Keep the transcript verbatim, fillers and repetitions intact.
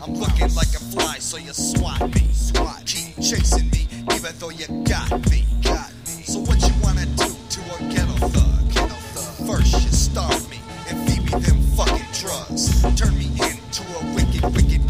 I'm looking like a fly, so you swat me. Swat. Keep chasing me, even though you got me.